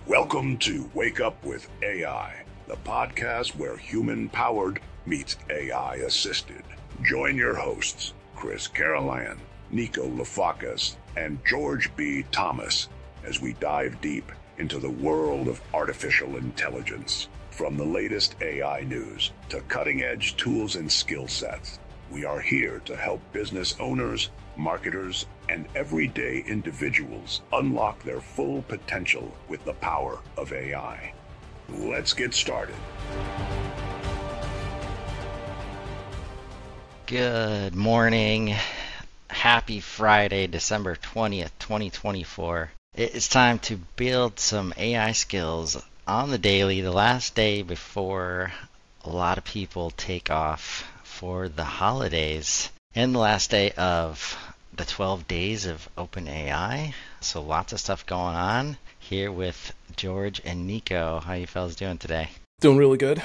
Welcome to Wake Up with AI, the podcast where human-powered meets AI-assisted. Join your hosts, Chris Carolan, Nico Lafakis, and George B. Thomas, as we dive deep into the world of artificial intelligence. From the latest AI news to cutting-edge tools and skill sets, we are here to help business owners, marketers, and everyday individuals unlock their full potential with the power of AI. Let's get started. Good morning. Happy Friday, December 20th, 2024. It is time to build some AI skills on the daily, the last day before a lot of people take off for the holidays, and the last day of the 12 days of OpenAI. So lots of stuff going on here with George and Nico. How you fellas doing today? Doing really good.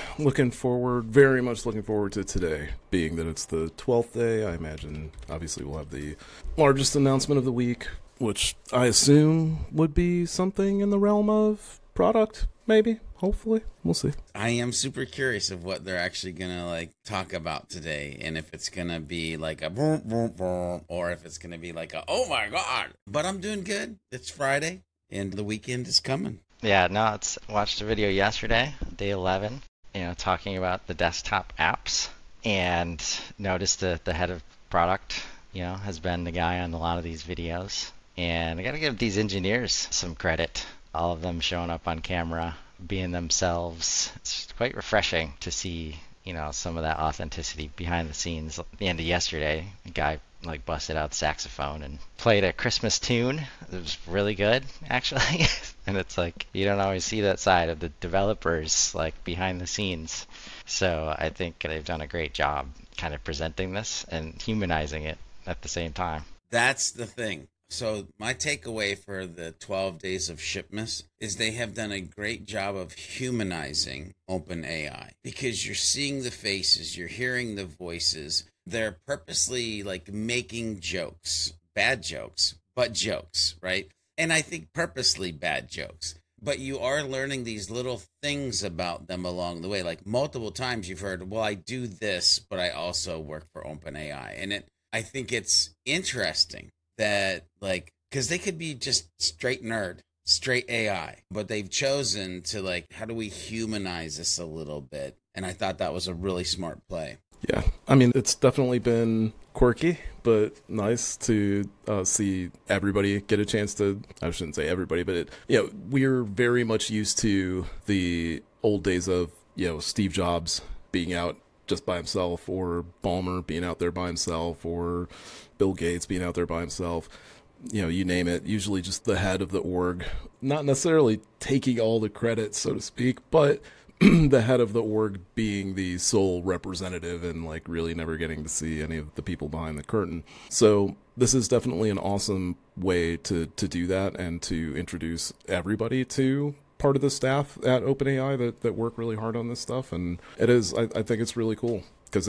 Very much looking forward to today, being that it's the 12th day. I imagine, obviously, we'll have the largest announcement of the week, which I assume would be something in the realm of product, maybe, hopefully. We'll see. I am super curious of what they're actually going to talk about today, and if it's going to be like a boom, boom, boom, or if it's going to be like a, oh my God. But I'm doing good. It's Friday, and the weekend is coming. Yeah, no, watched a video yesterday, day 11, talking about the desktop apps, and noticed that the head of product, has been the guy on a lot of these videos. And I got to give these engineers some credit. All of them showing up on camera, being themselves. It's quite refreshing to see, some of that authenticity behind the scenes. At the end of yesterday, a guy busted out the saxophone and played a Christmas tune. It was really good, actually. And it's you don't always see that side of the developers behind the scenes. So I think they've done a great job kind of presenting this and humanizing it at the same time. That's the thing. So my takeaway for the 12 days of Shipmas is they have done a great job of humanizing OpenAI, because you're seeing the faces, you're hearing the voices. They're purposely making jokes, bad jokes, but jokes, right? And I think purposely bad jokes. But you are learning these little things about them along the way. Multiple times you've heard, well, I do this, but I also work for OpenAI. And I think it's interesting that because they could be just straight nerd, straight AI, but they've chosen to how do we humanize this a little bit? And I thought that was a really smart play. Yeah, I mean, it's definitely been quirky, but nice to see everybody get a chance to, I shouldn't say everybody, but we're very much used to the old days of, Steve Jobs being out just by himself, or Ballmer being out there by himself, or Bill Gates being out there by himself. You name it, usually just the head of the org, not necessarily taking all the credit, so to speak, but the head of the org being the sole representative and really never getting to see any of the people behind the curtain. So this is definitely an awesome way to do that and to introduce everybody to part of the staff at OpenAI that work really hard on this stuff. And I think it's really cool, because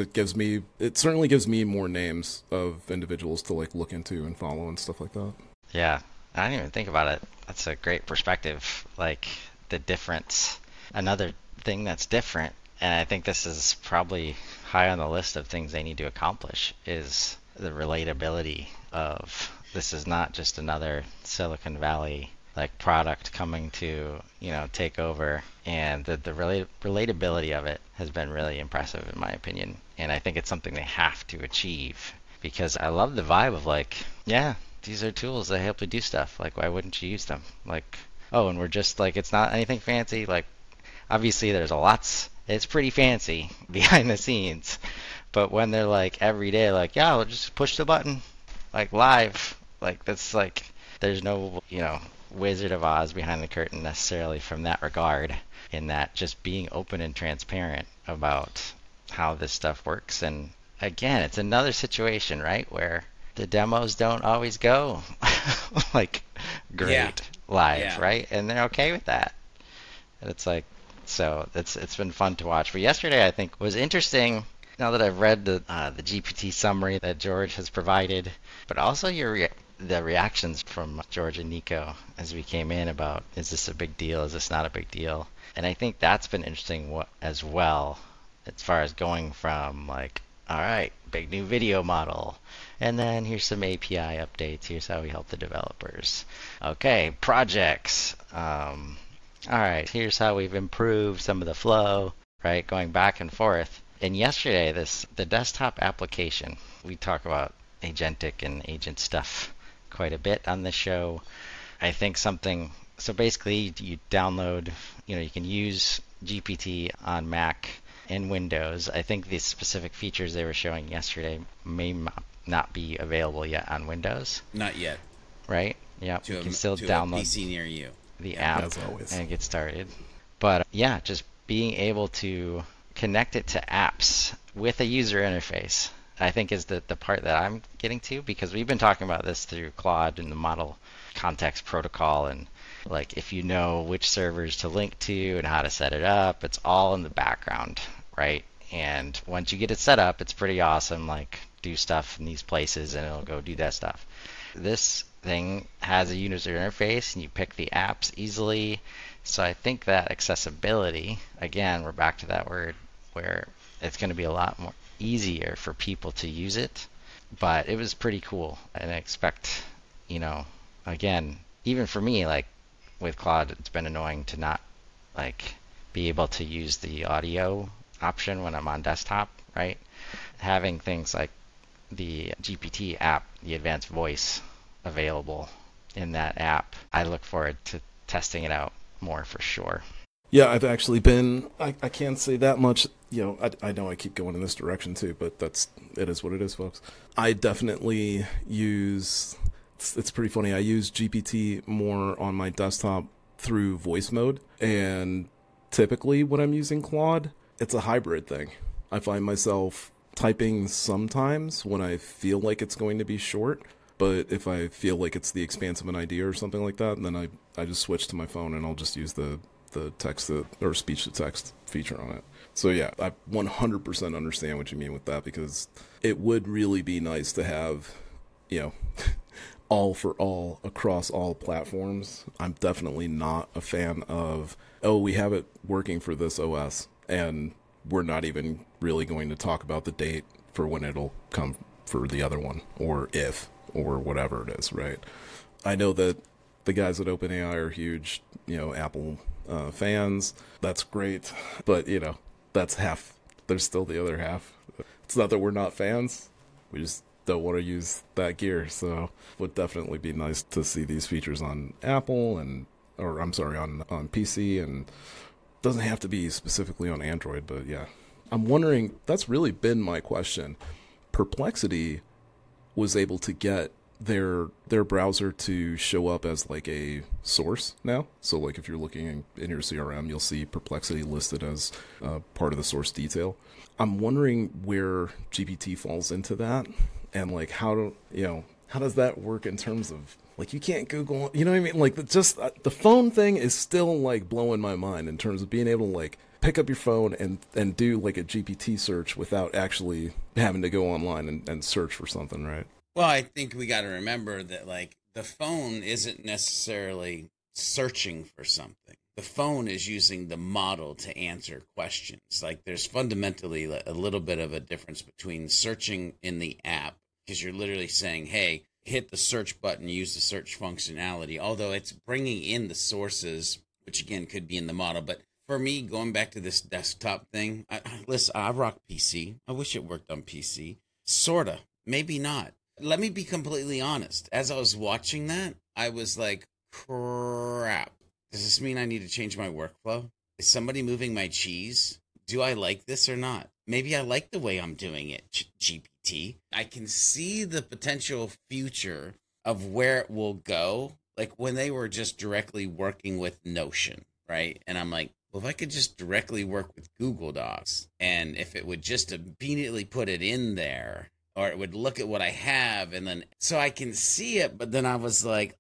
it certainly gives me more names of individuals to look into and follow and stuff like that. Yeah, I didn't even think about it. That's a great perspective, the difference. Another thing that's different, and I think this is probably high on the list of things they need to accomplish, is the relatability of this is not just another Silicon Valley product coming to take over, and the relatability of it has been really impressive in my opinion. And I think it's something they have to achieve, because I love the vibe of these are tools that help you do stuff. Why wouldn't you use them? And we're just it's not anything fancy. Obviously there's it's pretty fancy behind the scenes, but when they're every day we'll just push the button live, that's there's no Wizard of Oz behind the curtain necessarily from that regard, in that just being open and transparent about how this stuff works. And again, it's another situation, right, where the demos don't always go great live, right? And they're okay with that. And it's so it's been fun to watch. But yesterday I think was interesting, now that I've read the GPT summary that George has provided, but also the reactions from George and Nico as we came in about, is this a big deal? Is this not a big deal? And I think that's been interesting as well, as far as going from like, all right, big new video model, and then here's some API updates. Here's how we help the developers. Okay, projects. All right, here's how we've improved some of the flow, right? Going back and forth. And yesterday, the desktop application, we talk about agentic and agent stuff quite a bit on the show. I think so basically you download, you can use GPT on Mac and Windows. I think the specific features they were showing yesterday may not be available yet on Windows. Not yet. Right? Yeah. You can still to download a PC near you. The app and get started. But yeah, just being able to connect it to apps with a user interface, I think is the part that I'm getting to, because we've been talking about this through Claude and the model context protocol, and like if you know which servers to link to and how to set it up, it's all in the background, right? And once you get it set up, it's pretty awesome, like do stuff in these places and it'll go do that stuff. This thing has a user interface and you pick the apps easily. So I think that accessibility, again, we're back to that word, where it's going to be a lot more easier for people to use it. But it was pretty cool, and I expect, again, even for me, like with Claude, it's been annoying to not like be able to use the audio option when I'm on desktop, right? Having things like the GPT app, the advanced voice available in that app, I look forward to testing it out more for sure. Yeah, I've actually been, I can't say that much, I know I keep going in this direction too, but it is what it is, folks. I definitely use, it's pretty funny, I use GPT more on my desktop through voice mode, and typically when I'm using Claude, it's a hybrid thing. I find myself typing sometimes when I feel like it's going to be short, but if I feel like it's the expanse of an idea or something like that, then I just switch to my phone and I'll just use the text or speech to text feature on it. So yeah, I 100% understand what you mean with that, because it would really be nice to have, all for all across all platforms. I'm definitely not a fan of, we have it working for this OS and we're not even really going to talk about the date for when it'll come for the other one, or if, or whatever it is, right? I know that the guys at OpenAI are huge, Apple fans. That's great. But, that's half. There's still the other half. It's not that we're not fans. We just don't want to use that gear. So it would definitely be nice to see these features on Apple on PC, and doesn't have to be specifically on Android, but yeah. I'm wondering, that's really been my question. Perplexity was able to get their browser to show up as like a source now. So like if you're looking in your CRM, you'll see Perplexity listed as part of the source detail. I'm wondering where GPT falls into that, and like how does that work in terms of, like, you can't Google, you know what I mean? Like, just the phone thing is still like blowing my mind in terms of being able to like pick up your phone and do like a GPT search without actually having to go online and search for something, right? Well, I think we got to remember that, like, the phone isn't necessarily searching for something. The phone is using the model to answer questions. Like, there's fundamentally a little bit of a difference between searching in the app, because you're literally saying, hey, hit the search button, use the search functionality, although it's bringing in the sources, which again could be in the model. But for me, going back to this desktop thing, I rock PC. I wish it worked on PC. Sorta. Maybe not. Let me be completely honest. As I was watching that, I was like, crap. Does this mean I need to change my workflow? Is somebody moving my cheese? Do I like this or not? Maybe I like the way I'm doing it, GPT. I can see the potential future of where it will go. Like when they were just directly working with Notion, right? And I'm like, well, if I could just directly work with Google Docs, and if it would just immediately put it in there, or it would look at what I have, and then, so I can see it, but then I was like,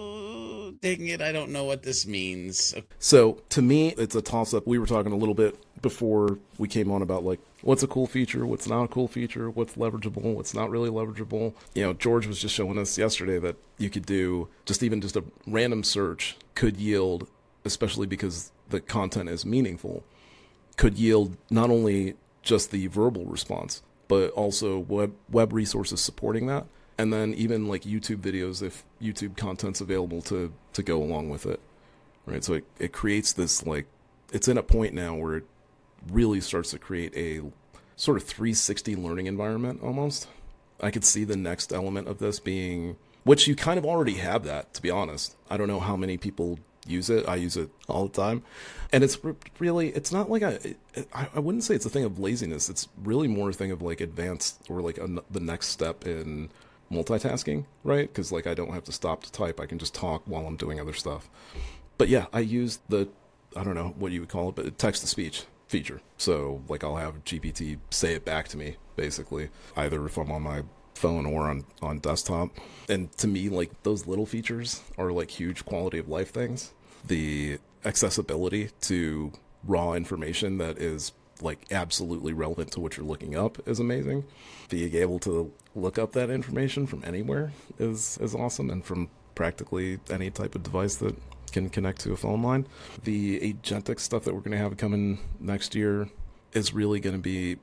oh, dang it, I don't know what this means. So to me, it's a toss-up. We were talking a little bit before we came on about like what's a cool feature, what's not a cool feature, what's leverageable, what's not really leverageable. George was just showing us yesterday that you could do just a random search could yield, especially because the content is meaningful, could yield not only just the verbal response, but also web resources supporting that. And then even like YouTube videos, if YouTube content's available to go along with it, right? So it creates this, like, it's in a point now where it really starts to create a sort of 360 learning environment almost. I could see the next element of this being, which you kind of already have that, to be honest. I don't know how many people use it. I use it all the time. And it's really, it's not like I wouldn't say it's a thing of laziness. It's really more a thing of like advanced, or like the next step in multitasking, right? Because like I don't have to stop to type. I can just talk while I'm doing other stuff. But yeah, I use I don't know what you would call it, but text-to-speech feature. So like I'll have GPT say it back to me, basically, either if I'm on my phone or on desktop. And to me, like, those little features are like huge quality of life things. The accessibility to raw information that is like absolutely relevant to what you're looking up is amazing. Being able to look up that information from anywhere is awesome, and from practically any type of device that can connect to a phone line. The agentic stuff that we're going to have coming next year is really going to be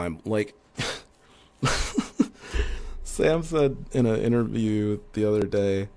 Sam said in an interview the other day,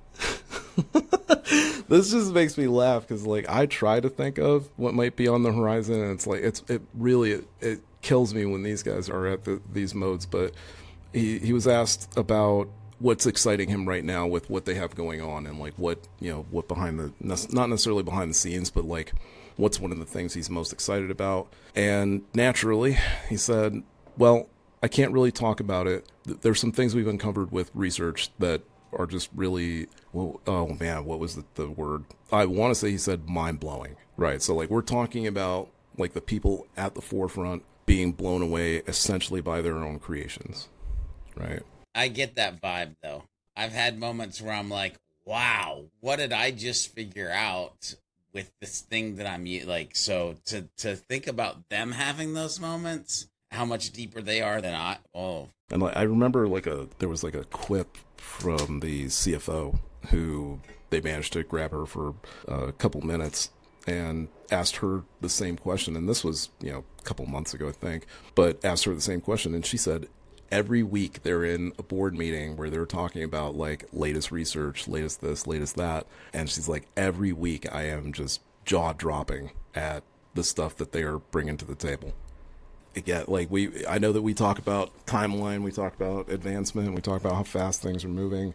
this just makes me laugh because like I try to think of what might be on the horizon, and it's like it really kills me when these guys are at these modes. But he was asked about what's exciting him right now with what they have going on, and like what behind the, not necessarily behind the scenes, but like what's one of the things he's most excited about. And naturally he said, well, I can't really talk about it. There's some things we've uncovered with research that are just really, well, oh man, what was the word? I want to say he said mind-blowing, right? So like we're talking about like the people at the forefront being blown away essentially by their own creations, right? I get that vibe though. I've had moments where I'm like, wow, what did I just figure out with this thing that I'm like, so to think about them having those moments, how much deeper they are than I. Oh. And like, I remember there was like a quip from the CFO who they managed to grab her for a couple minutes and asked her the same question. And this was, a couple months ago, I think, but asked her the same question. And she said, every week they're in a board meeting where they're talking about like latest research, latest this, latest that. And she's like, every week I am just jaw dropping at the stuff that they are bringing to the table. Again, like I know that we talk about timeline, we talk about advancement, we talk about how fast things are moving.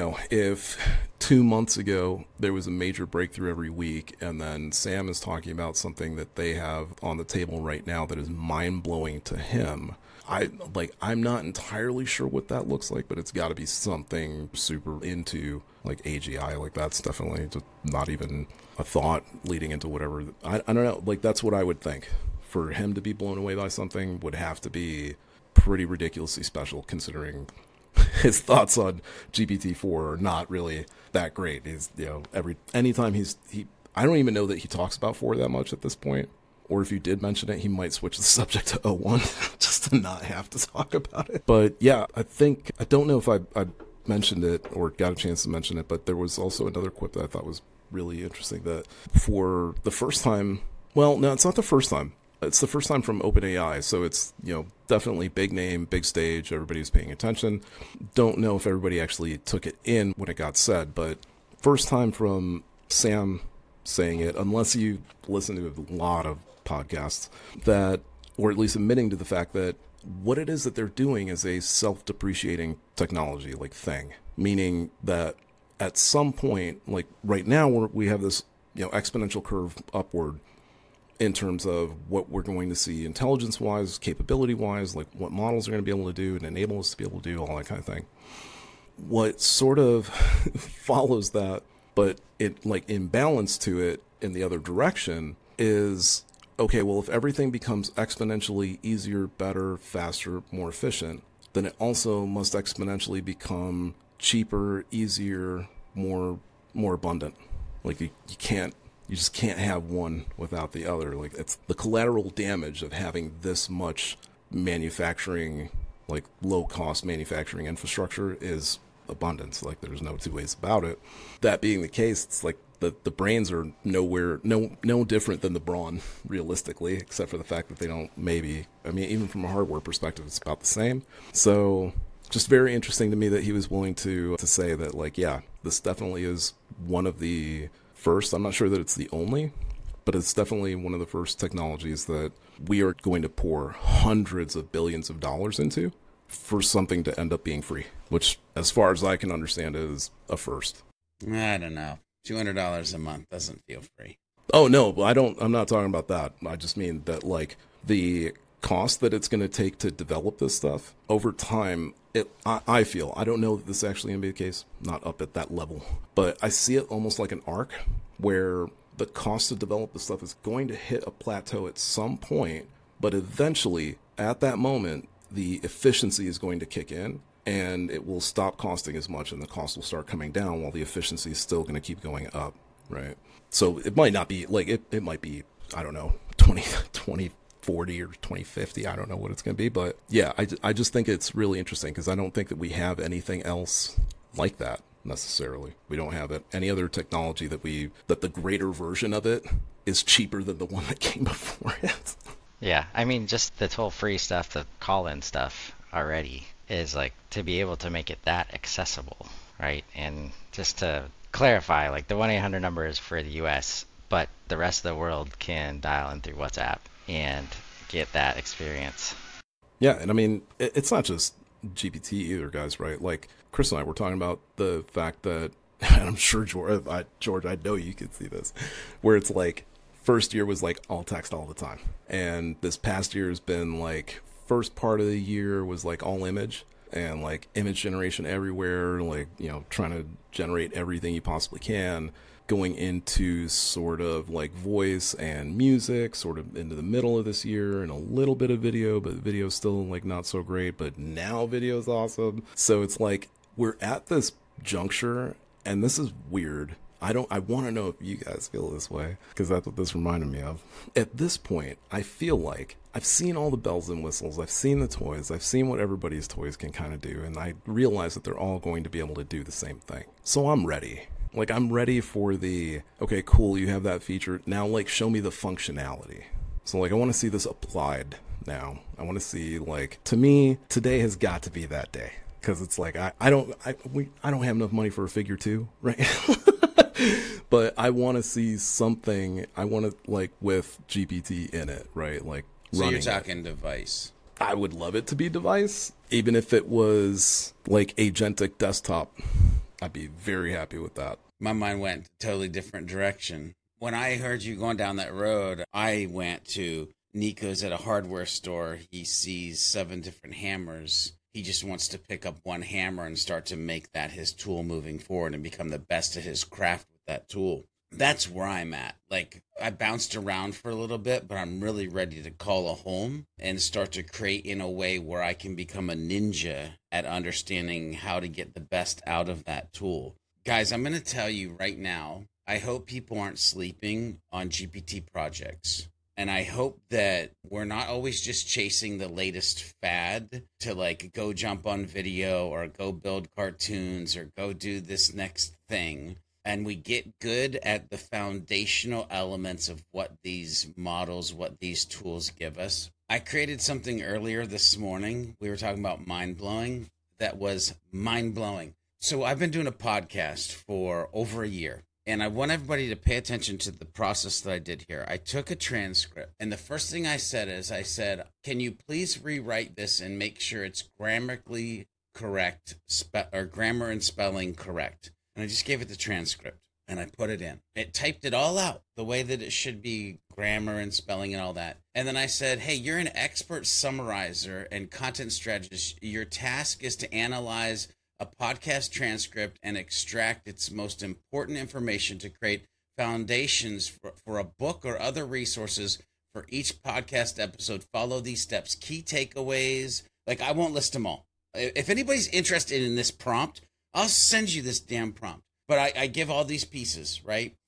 If 2 months ago there was a major breakthrough every week, and then Sam is talking about something that they have on the table right now that is mind-blowing to him, I'm not entirely sure what that looks like, but it's got to be something super into like AGI. Like that's definitely just not even a thought leading into whatever. I don't know. Like that's what I would think. For him to be blown away by something would have to be pretty ridiculously special, considering his thoughts on GPT-4 are not really that great. He's anytime I don't even know that he talks about 4 that much at this point. Or if you did mention it, he might switch the subject to O1 just to not have to talk about it. But yeah, I don't know if I mentioned it or got a chance to mention it, but there was also another quip that I thought was really interesting that for the first time, well, no, it's not the first time. It's the first time from OpenAI, so it's, definitely big name, big stage, everybody's paying attention. Don't know if everybody actually took it in when it got said, but first time from Sam saying it, unless you listen to a lot of podcasts, that, or at least admitting to the fact that what it is that they're doing is a self-depreciating technology, like thing, meaning that at some point, like right now, we have this, exponential curve upward in terms of what we're going to see intelligence-wise, capability-wise, like what models are going to be able to do and enable us to be able to do, all that kind of thing. What sort of follows that, but it like imbalance to it in the other direction is, okay, well, if everything becomes exponentially easier, better, faster, more efficient, then it also must exponentially become cheaper, easier, more abundant. Like you can't You just can't have one without the other. Like, it's the collateral damage of having this much manufacturing, like low cost manufacturing infrastructure, is abundance. Like, there's no two ways about it. That being the case, it's like the brains are no different than the brawn, realistically, except for the fact that they don't, maybe, I mean, even from a hardware perspective, it's about the same. So just very interesting to me that he was willing to say that, like, yeah, this definitely is one of the first. I'm not sure that it's the only, but it's definitely one of the first technologies that we are going to pour hundreds of billions of dollars into for something to end up being free, which, as far as I can understand, is a first. I don't know. $200 a month doesn't feel free. Oh, no, I'm not talking about that. I just mean that, like, the cost that it's going to take to develop this stuff over time, I feel, I don't know that this is actually going to be the case, not up at that level, but I see it almost like an arc where the cost to develop the stuff is going to hit a plateau at some point, but eventually, at that moment, the efficiency is going to kick in, and it will stop costing as much, and the cost will start coming down while the efficiency is still going to keep going up, right? So it might not be, like, it might be, I don't know, 2040 or 2050, I don't know what it's going to be, but yeah, I just think it's really interesting, because I don't think that we have anything else like that necessarily. We don't have any other technology that the greater version of it is cheaper than the one that came before it. Yeah, I mean, just the toll-free stuff, the call-in stuff already is, like, to be able to make it that accessible, right? And just to clarify, like, the 1-800 number is for the US, but the rest of the world can dial in through WhatsApp and get that experience. Yeah, and I mean, it's not just GPT either, guys, right? Like, Chris and I were talking about the fact that, and I'm sure, George, I know you can see this, where it's like, first year was like all text all the time. And this past year has been like, first part of the year was like all image, and like image generation everywhere, like, you know, trying to generate everything you possibly can, going into sort of like voice and music sort of into the middle of this year, and a little bit of video, but video's still like not so great, but now video's awesome. So it's like, we're at this juncture, and this is weird. I want to know if you guys feel this way, because that's what this reminded me of. At this point, I feel like I've seen all the bells and whistles. I've seen the toys. I've seen what everybody's toys can kind of do. And I realize that they're all going to be able to do the same thing. So I'm ready. Like, I'm ready for okay, cool, you have that feature. Now, like, show me the functionality. So, like, I want to see this applied now. I want to see, like, to me, today has got to be that day. Because it's like, I don't have enough money for a figure 2, right? But I want to see something. I want to, like, with GPT in it, right? Like, so you're talking device. I would love it to be device, even if it was like agentic desktop. I'd be very happy with that. My mind went a totally different direction. When I heard you going down that road, I went to Nico's at a hardware store. He sees 7 different hammers. He just wants to pick up one hammer and start to make that his tool moving forward and become the best at his craft with that tool. That's where I'm at. Like, I bounced around for a little bit, but I'm really ready to call a home and start to create in a way where I can become a ninja at understanding how to get the best out of that tool. Guys, I'm going to tell you right now, I hope people aren't sleeping on GPT projects. And I hope that we're not always just chasing the latest fad to, like, go jump on video or go build cartoons or go do this next thing. And we get good at the foundational elements of what these models, what these tools give us. I created something earlier this morning. We were talking about mind-blowing. That was mind-blowing. So I've been doing a podcast for over a year. And I want everybody to pay attention to the process that I did here. I took a transcript, and the first thing I said is, can you please rewrite this and make sure it's grammatically correct, or grammar and spelling correct? And I just gave it the transcript, and I put it in. It typed it all out the way that it should be, grammar and spelling and all that. And then I said, hey, you're an expert summarizer and content strategist. Your task is to analyze a podcast transcript and extract its most important information to create foundations for a book or other resources for each podcast episode. Follow these steps. Key takeaways. Like, I won't list them all. If anybody's interested in this prompt, I'll send you this damn prompt. But I give all these pieces, right?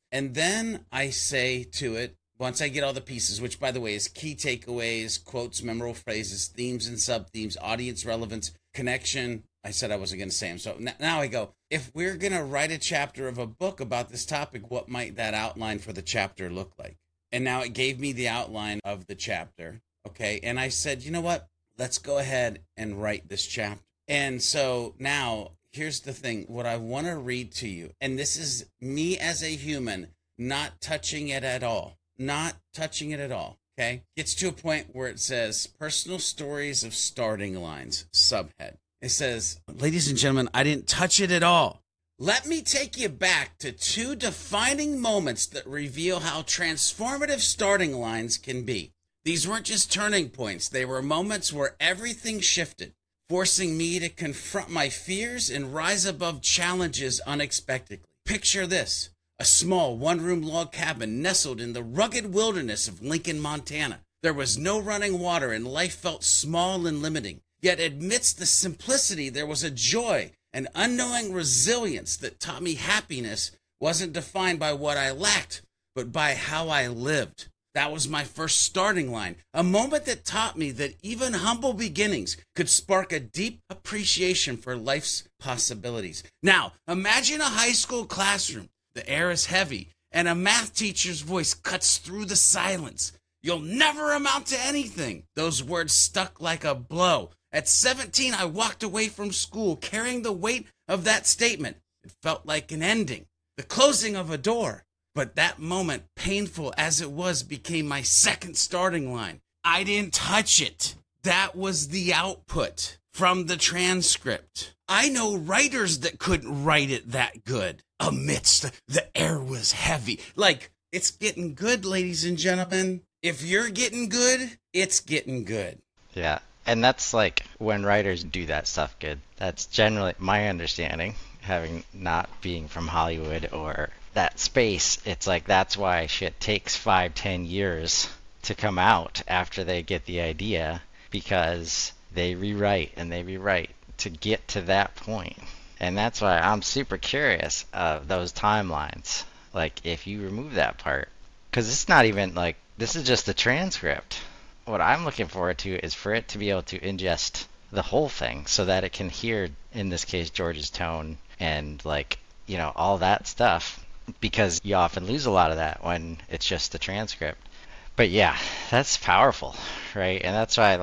And then I say to it, once I get all the pieces, which by the way is key takeaways, quotes, memorable phrases, themes and sub-themes, audience relevance, connection. I said I wasn't going to say them. So now I go, if we're going to write a chapter of a book about this topic, what might that outline for the chapter look like? And now it gave me the outline of the chapter. Okay. And I said, you know what? Let's go ahead and write this chapter. And so now here's the thing. What I want to read to you, and this is me as a human, not touching it at all. Not touching it at all. Okay. Gets to a point where it says personal stories of starting lines, subhead. It says, ladies and gentlemen, I didn't touch it at all. Let me take you back to 2 defining moments that reveal how transformative starting lines can be. These weren't just turning points. They were moments where everything shifted, forcing me to confront my fears and rise above challenges unexpectedly. Picture this, a small one-room log cabin nestled in the rugged wilderness of Lincoln, Montana. There was no running water and life felt small and limiting. Yet amidst the simplicity, there was a joy, an unknowing resilience that taught me happiness wasn't defined by what I lacked, but by how I lived. That was my first starting line, a moment that taught me that even humble beginnings could spark a deep appreciation for life's possibilities. Now, imagine a high school classroom. The air is heavy, and a math teacher's voice cuts through the silence. You'll never amount to anything. Those words stuck like a blow. At 17, I walked away from school carrying the weight of that statement. It felt like an ending, the closing of a door. But that moment, painful as it was, became my second starting line. I didn't touch it. That was the output from the transcript. I know writers that couldn't write it that good. Amidst the air was heavy. Like, it's getting good, ladies and gentlemen. If you're getting good, it's getting good. Yeah. And that's like when writers do that stuff good. That's generally my understanding, having not being from Hollywood or that space. It's like that's why shit takes 5-10 years to come out after they get the idea, because they rewrite and they rewrite to get to that point. And that's why I'm super curious of those timelines. Like if you remove that part, because it's not even like, this is just a transcript. What I'm looking forward to is for it to be able to ingest the whole thing so that it can hear, in this case, George's tone and like, you know, all that stuff, because you often lose a lot of that when it's just the transcript. But yeah, that's powerful, right? And that's why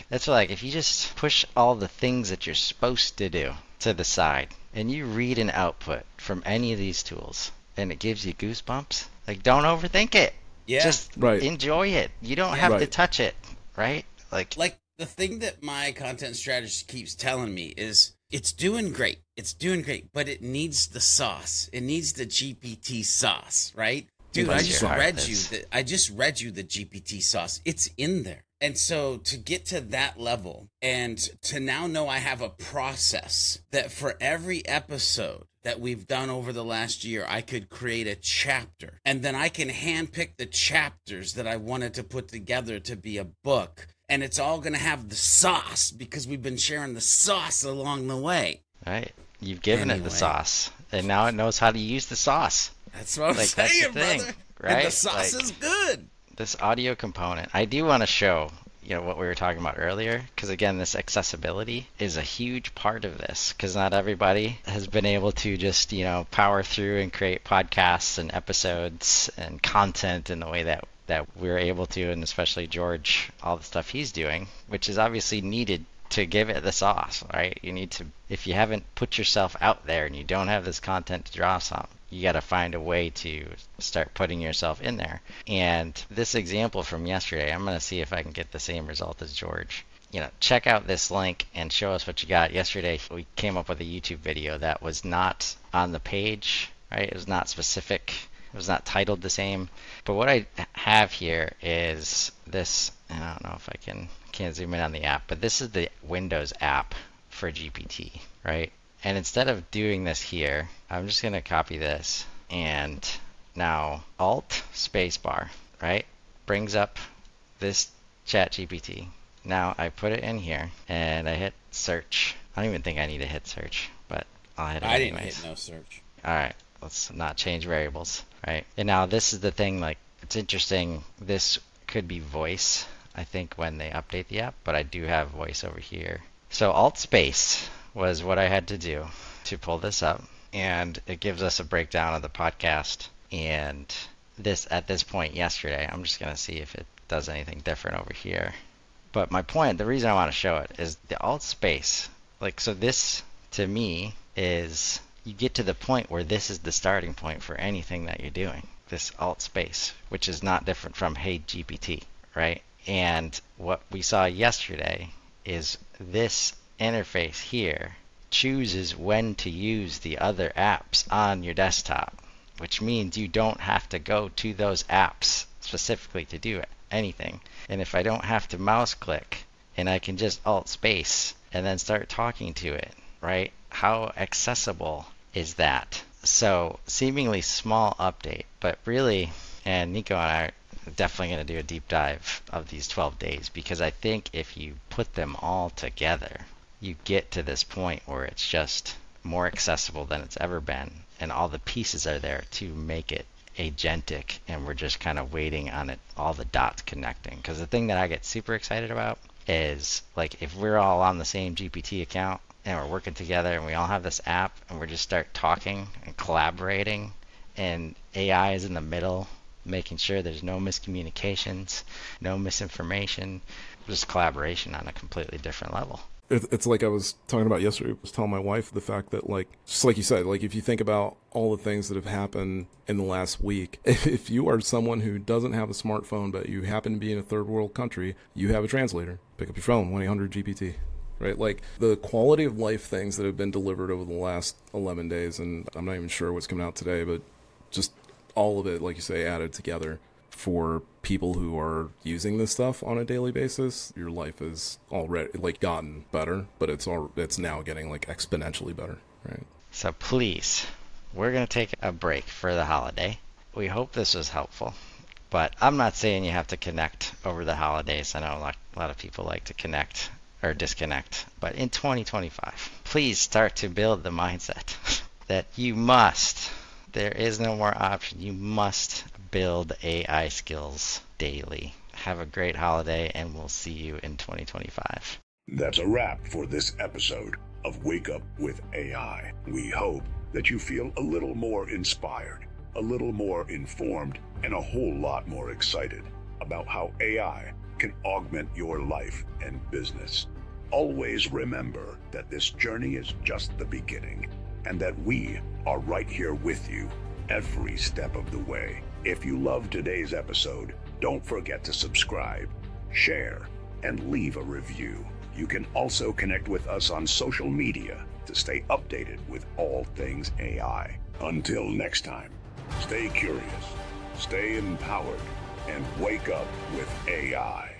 if you just push all the things that you're supposed to do to the side and you read an output from any of these tools and it gives you goosebumps, like don't overthink it. Yeah. Just enjoy it. You don't have to touch it, right? Like the thing that my content strategist keeps telling me is it's doing great. It's doing great, but it needs the sauce. It needs the GPT sauce, right? Dude, I just read you the GPT sauce. It's in there. And so to get to that level and to now know I have a process that for every episode that we've done over the last year, I could create a chapter, and then I can handpick the chapters that I wanted to put together to be a book. And it's all going to have the sauce because we've been sharing the sauce along the way. Right. You've given it the sauce, and now it knows how to use the sauce. That's what I'm saying, brother. Right? And the sauce is good. This audio component, I do want to show, you know, what we were talking about earlier, because again, this accessibility is a huge part of this, because not everybody has been able to just, you know, power through and create podcasts and episodes and content in the way that we're able to, and especially George, all the stuff he's doing, which is obviously needed to give it the sauce, right? You need to, if you haven't put yourself out there and you don't have this content to draw from, you got to find a way to start putting yourself in there. And this example from yesterday, I'm going to see if I can get the same result as George. You know, check out this link and show us what you got. Yesterday, we came up with a YouTube video that was not on the page, right? It was not specific. It was not titled the same. But what I have here is this, and I don't know if I can't zoom in on the app, but this is the Windows app for GPT, right? And instead of doing this here, I'm just going to copy this, and now Alt spacebar, right, brings up this ChatGPT. Now I put it in here, and I hit search. I don't even think I need to hit search, but I'll hit it anyways. I didn't hit no search. All right, let's not change variables. right? And now this is the thing, like, it's interesting. This could be voice, I think, when they update the app, but I do have voice over here. So Alt Space was what I had to do to pull this up, and it gives us a breakdown of the podcast. And this, at this point yesterday, I'm just going to see if it does anything different over here. But my point, the reason I want to show it is the Alt Space. Like, so this, to me, is you get to the point where this is the starting point for anything that you're doing, this Alt Space, which is not different from Hey GPT, right? And what we saw yesterday is this interface here chooses when to use the other apps on your desktop, which means you don't have to go to those apps specifically to do anything. And if I don't have to mouse click and I can just Alt Space and then start talking to it, right? How accessible is that? So seemingly small update, but really, and Nico and I are definitely going to do a deep dive of these 12 days, because I think if you put them all together, you get to this point where it's just more accessible than it's ever been, and all the pieces are there to make it agentic, and we're just kind of waiting on it, all the dots connecting. Because the thing that I get super excited about is, like, if we're all on the same GPT account and we're working together and we all have this app and we just start talking and collaborating, and AI is in the middle making sure there's no miscommunications, no misinformation, just collaboration on a completely different level. It's like I was talking about yesterday. I was telling my wife the fact that, like, just like you said, like, if you think about all the things that have happened in the last week, if you are someone who doesn't have a smartphone but you happen to be in a third world country, you have a translator. Pick up your phone, 1-800-GPT. Right? Like, the quality of life things that have been delivered over the last 11 days, and I'm not even sure what's coming out today, but just all of it, like you say, added together for people who are using this stuff on a daily basis. Your life is already, like, gotten better, but it's now getting, like, exponentially better, right? So please, we're going to take a break for the holiday. We hope this was helpful, but I'm not saying you have to connect over the holidays. I know a lot of people like to connect or disconnect, but in 2025, please start to build the mindset that there is no more option. You must build AI skills daily. Have a great holiday, and we'll see you in 2025. That's a wrap for this episode of Wake Up with AI. We hope that you feel a little more inspired, a little more informed, and a whole lot more excited about how AI can augment your life and business. Always remember that this journey is just the beginning, and that we are right here with you every step of the way. If you loved today's episode, don't forget to subscribe, share, and leave a review. You can also connect with us on social media to stay updated with all things AI. Until next time, stay curious, stay empowered, and wake up with AI.